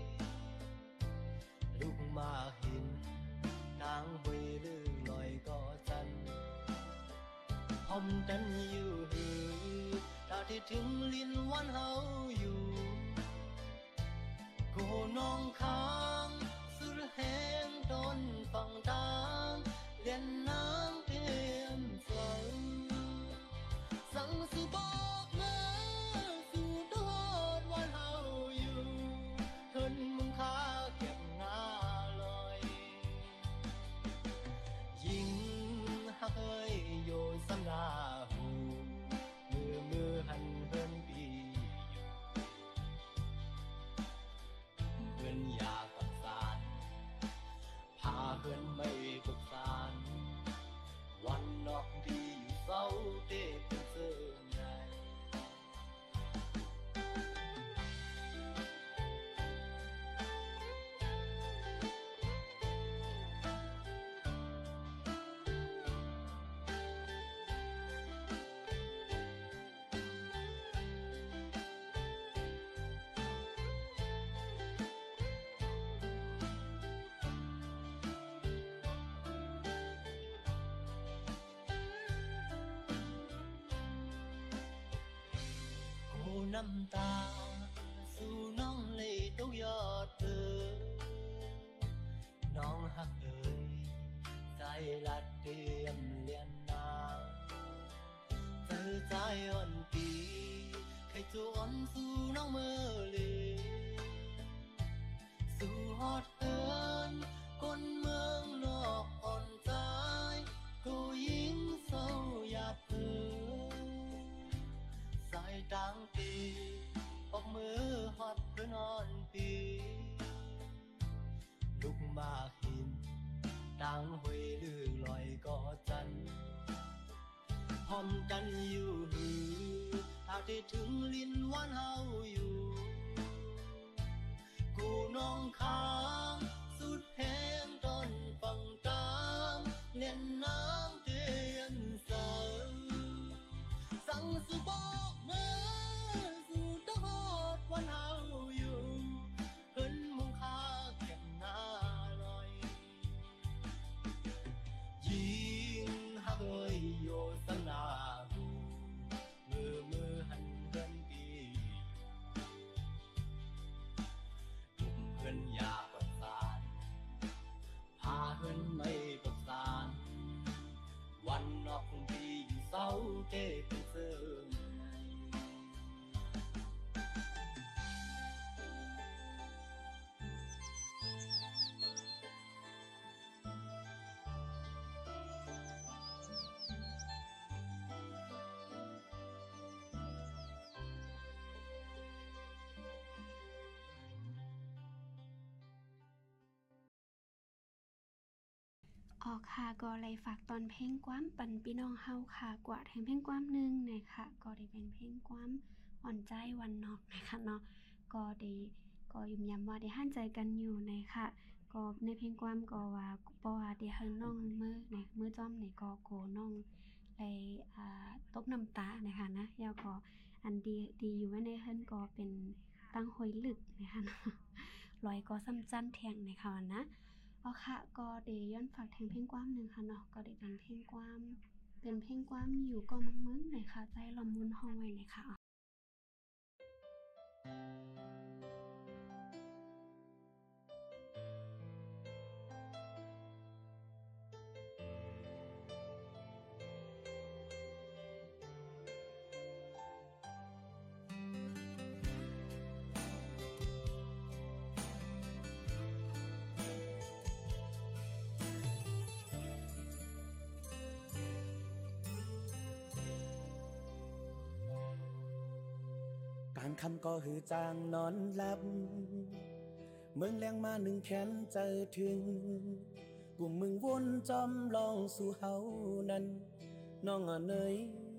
ลูกมาเห็นนางหวยลือลอยก่อจันหอมกันอยู่หือถ้าที่ถึงลิ้นวันเฮาอยู่โกน้องค้างสุดแหงต้นฝั่งตางเลียนน้ำเตรียมฝังสังสุบอกเมื่อสู่ทอดวันเฮาอยู่ทนมึงค้าเก็บหน้าลอยยิ่งหักเอ้ยโยสำนาหูมือมือหันเฮินปีอยู่เฮินยากับสารพาเฮินไม่ปรึกษาวันนอกดีอยู่เศร้าเต้เป็นเสื่อใหญ่น้ำตาสู่น้องเลยตกยอดเอ๋ยน้องหักเอ๋ยใจลัดเตรียมเลียนนาเจอใจอ่อนปีใครจวนสู่น้องเมื่อเลยสู่ฮอดเอินคนเมืองนอกอ่อนใจก็ยิ่งเศร้าหยาบเอ๋ยสายดังตีออกมือฮอดเพื่อนอนปีลุกมาหินดังหวยลือลอยก่อจันหอมกันอยู่หือถ้าได้ถึงลิ้นวันเฮาอยู่กูน้องค้างสุดแหงต้นฝั่งตามเล่นน้ำเตียนเสาสั่งสุบอกเมื่อสู่ตอดวันเฮาอยู่เพิ่นมุงค่าเก็บหน้าลอยยิ่งหักเอ้ยโยสนาหูมือมือหันเดินปีเพื่อนยากับอ๋อค่ะก็เลยฝากตอนเพลงกว้ามปันพี่น้องเฮาค่ะกว่าแทงเพลงกว้ามหนึงนะคะก็ได้เป็นเพลงกว้ามอ่อนใจวันนอกนะคะเนาะก็ได้ก็ย้ำย้ำว่าได้หันใจกันอยู่นะคะก็ในเพลงกว้ามก็ว่าบ่ว่าได้เฮิงน้องมือในมือจ้อมนี่ก็โกน้องเลยอ่าตบน้ำตานะคะนะแล้วก็อันดีดีอยู่ไว้ในเฮินก็เป็นตั้งหอยลึกนะคะเนาะลอยก็ซ้ำจันแทงนะคะนะ อ๋อค่ะก็เดย้อนฝากแทงเพลงกว้ามหนึ่งค่ะเนาะก็ได้เป็นเพลงกว้ามเป็นเพลงกว้ามอยู่ก็มึงมึงหน่อยค่ะใจลมมุนห้องไว้หน่อยค่ะกลางคำก็หือจางนอนหลับเมืองแรงมาหนึ่งแขนเจอถึงกลุ่มมึงวนจอมลองสู่เฮานั้นน้องอ่ะเนย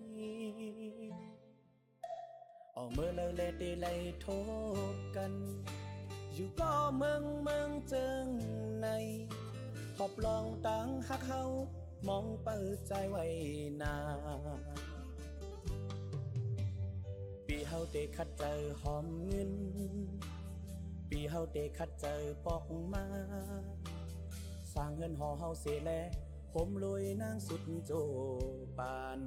ออกเมื่อแล้วแลเดไลโทกัน อยู่ก็เมืองเมืองเจิงในขอบลองตังหักเฮามองเปิดใจไว้นาปีเฮาเตคัดเจอหอมเงินปีเฮาเตคัดเจอปอกมาสร้างเงินหอเฮาเสียแลผมรวยนางสุดโจปาน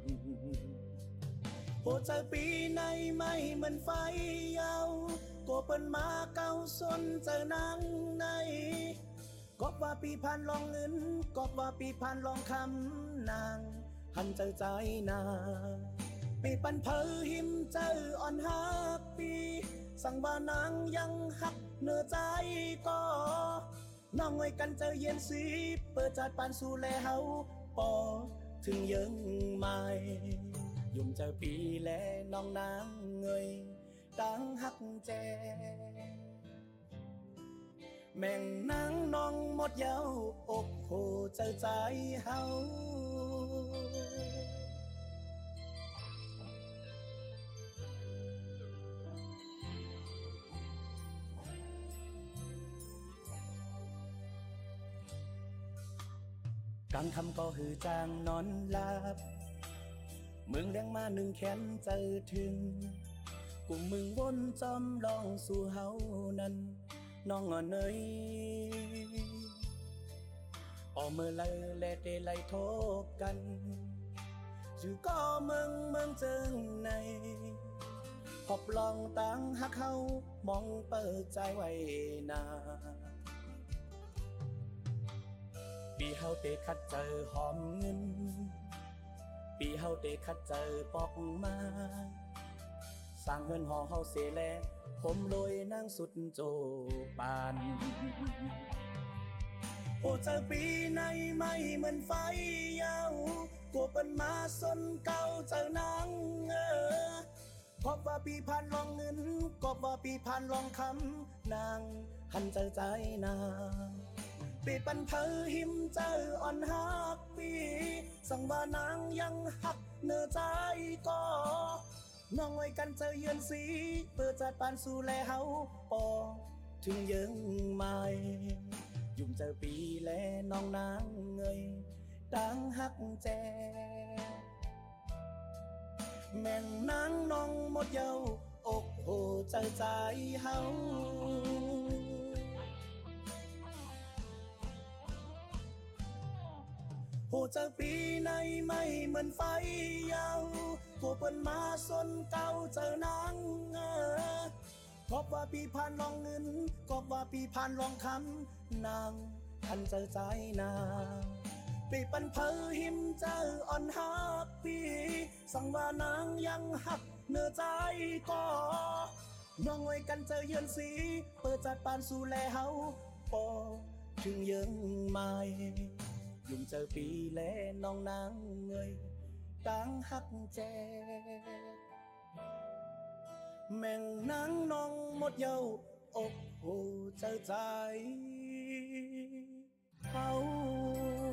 โหเจอปีในไม่เหมือนไฟยาวก็เปิ้นมาเก่าสนเจอนางในก็ว่าปีผ่านลองเงินก็ว่าปีผ่านลองคำนางหันเจอใจนาปีปันเพอหิมเจออ่อนฮักปีสั่งว่านางยังหักเนื้อใจก็น้องไว้กันเจอเย็นสีเปิดจัดปานสู่แลเฮาปอถึงยังไม่ยุ่มเจอปีแลน้องนางเงยตั้งหักแจแม่งนางน้องหมดเย้าอกโหเจอใจเฮากลางคำก็หือจางนอนหลับเมืองแรงมาหนึ่งแขนเจอถึงกลุ่มมึงวนจอมลองสู่เฮานั้นน้องอ่อนเนยออกเมื่อไรแลเดไลโทกันอยู่ก็เมืองเมืองเจิงในขอบลองตังหักเฮามองเปิดใจไว้นาปีเฮาเตคัดเจอหอมเงินปีเฮาเตคัดเจอปอกมาสร้างเงินหอเฮาเสแลผมรวยนางสุดโจปานโอ้เจอปีในไม่เหมือนไฟยาวกลัวเป็นมาสนเก่าเจอนางเออพบว่าปีผ่านลองเงินก็ว่าปีผ่านลองคำนางหันเจอใจนางปีปันเพอหิมเจออ่อนฮักปีสั่งว่านางยังหักเนื้อใจก็น้องไว้กันเจอเยือนสีเปิดจัดปานสู่แลเฮาปอถึงยังไม่ยุ่มเจอปีแลน้องนางเงยตั้งหักแจแม่งนางน้องหมดเย้าอกโหใจใจเฮาโหเจอปีในไม่เหมือนไฟยาวโหเปิ้นมาสนเก่าเจอนางเออขอบว่าปีผ่านลองเงินขอบว่าปีผ่านลองคำนางทันเจอใจนางปีปันเพอหิมเจออ่อนฮักปีสั่งว่านางยังหักเนื้อใจก็น้องไว้กันเจอเยือนสีเปิดจัดปานสู่แลเฮาปอถึงยังไม่ยุ่มเจอปีแลน้องนางเงยตั้งหักแจแม่งนางน้องหมดเย้าอกโหเจอใจเฮา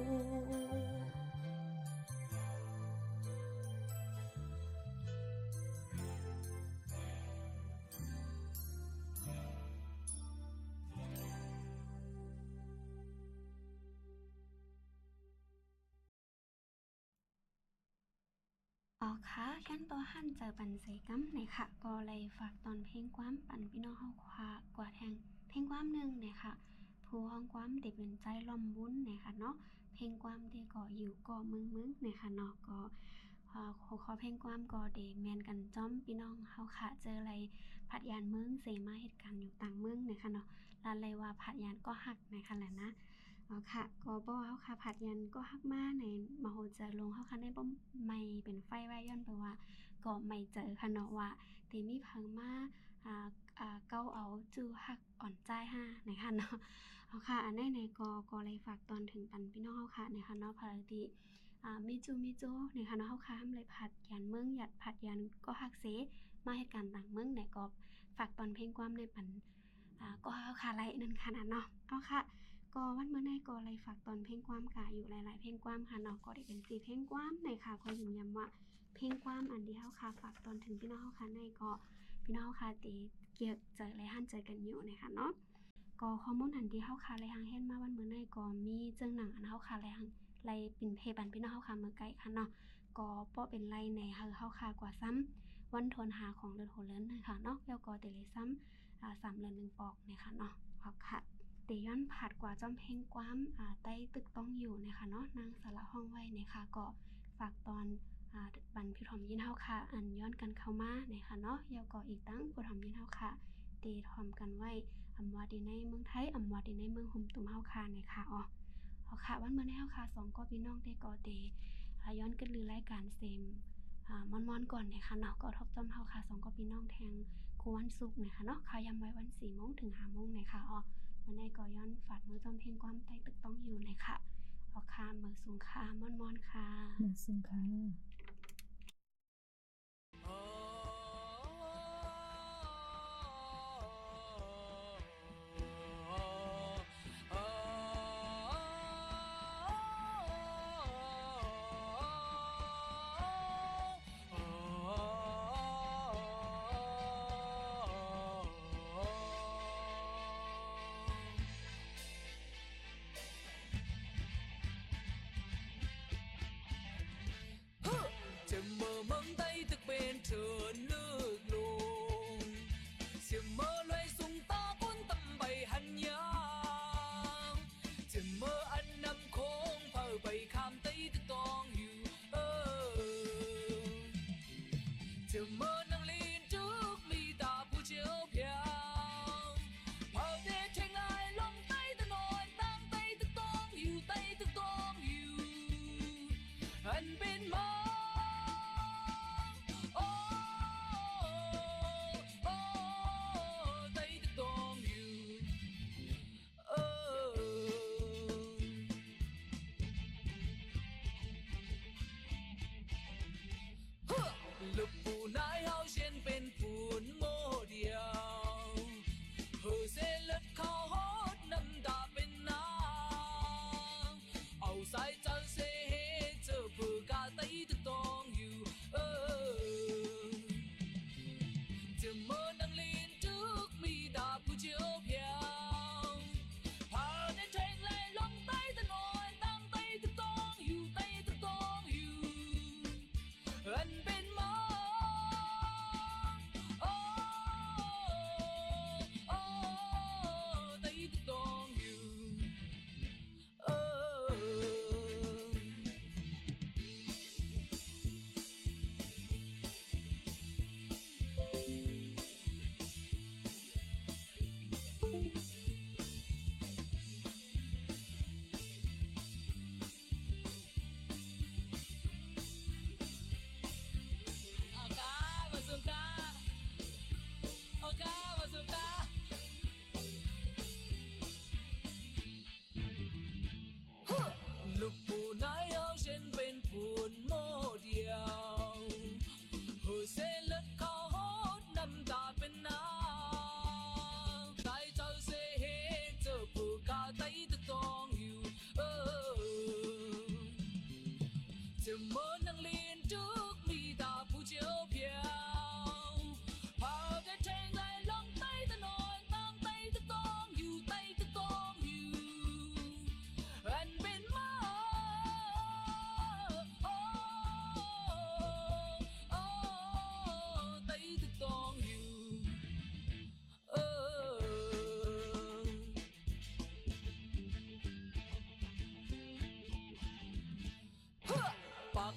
อ๋อค่ะแค่นตัวหั่นเจอปันเสกัมเนี่ยค่ะก็เลยฝากตอนเพลงความปันพี่น้องเฮาควากว่าแทงเพลงความหนึงเนี่ยค่ะผู้ห้องความที่เป็นใจล้อมวุ้นเนี่ยค่ะเนาะเพลงความที่ก่ออยู่ก่อมึงมึงเนี่ยค่ะเนาะก็เอ่อขอขอเพลงความก็เดแม่นกันจ้อมพี่น้องเฮาค่ะเจออะไรพัดยานเมืองเสมาเหตุการณ์อยู่ต่างเมืองเนี่ยค่ะเนาะลาเลยว่าพัดยานก็ฮักนะคะแหละนะ อ๋อค่ะก็บ่เฮาค่ะผัดยันก็ฮักมาในมโหจะลงเฮาค่ะได้บ่ไม่เป็นไฟไว้ย้อนไปว่าก็ไม่เจอค่ะเนาะว่าแต่มีพังมาอ่าอ่าเก้าเอาจื้อฮักอ่อนใจห้านะคะเนาะเอาค่ะอันใดในก็ก็เลยฝากตอนถึงปันพี่น้องเฮาค่ะนะคะเนาะภารติอ่ามิจูมิจูนะคะเนาะเฮาค่ะห้ามเลยผัดยันเมืองหยัดผัดยันก็ฮักเสมาเหตุการณ์ต่างเมืองไหนก็ฝากตอนเพลงความในปันอ่าก็เฮาค่ะไลนั่นค่ะนะเนาะเอาค่ะ ก็วันเมื่อในก็เลยฝากตอนเพลงความค่ะอยู่หลายๆเพลงความค่ะเนาะก็ได้เป็นสี่เพลงความในค่ะก็ยืนยันว่าเพลงความอันเดียวค่ะฝากตอนถึงพี่น้องเฮาค่ะในก็พี่น้องเฮาค่ะตีเกี่ยวเจอเลยหันเจอกันอยู่นะคะเนาะก็ข้อมูลอันที่เฮาค่ะเลยหังเห็นมาวันเมื่อในก็มีเจังหนังอันเฮาค่ะเลยหังไลเป็นเพบันพี่น้องเฮาค่ะเมื่อไกลค่ะเนาะก็บ่เป็นไรในเฮาเฮาค่ะกว่าซ้ำวันทนหาของเลือดโหเลินนะคะเนาะแล้วก็เตเลยซ้ำอ่าสามเลือนหนึ่งปอกนะคะเนาะเอาค่ะ เตย้อนผัดกว่าจอมเพลงความอ่าใต้ตึกต้องอยู่นะคะเนาะนางสาระห้องไว้นะคะก็ฝากตอนอ่าบันพี่ถอมยินเฮาค่ะอันย้อนกันเข้ามานะคะเนาะยาวก็อีกตั้งผู้ถอมยินเฮาค่ะเตถอมกันไว้อำว่าดีในเมืองไทยอำว่าดีในเมืองห่มตุ่มเฮาค่ะนะคะอ๋อเอาค่ะวันเมื่อในเฮาค่ะสองก็พี่น้องเตก็เตอ่าย้อนกันลือรายการเซมอ่ามอนๆก่อนนะคะเนาะก็ทบจอมเฮาค่ะสองก็พี่น้องแทงคู่วันศุกร์นะคะเนาะข่าวยำไว้วัน สี่โมงถึง ห้าโมงนะคะอ๋อ วันในก็ย้อนฝาดมือจอมเพลงความใต้ตึกต้องอยู่ในค่ะเอาค่ะเมือสูงค่ะม่อนม่อนค่ะมาสุงค่ะ Huh!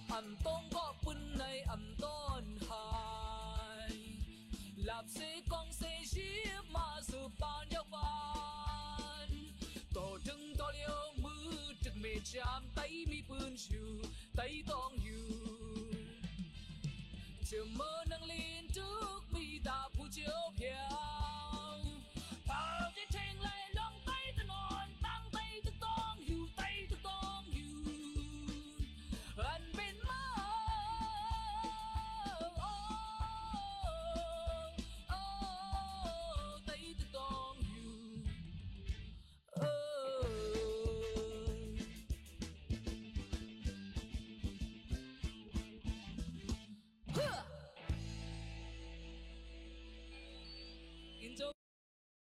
ẩm tông có quân này ẩm tôn hài lạp sẽ con sẽ xếp mà sự bao nhau ban tổ trưng to liêu mưa trực mê chạm tay mi bươn chiều tay tông yêu chiều mơ nâng lên trước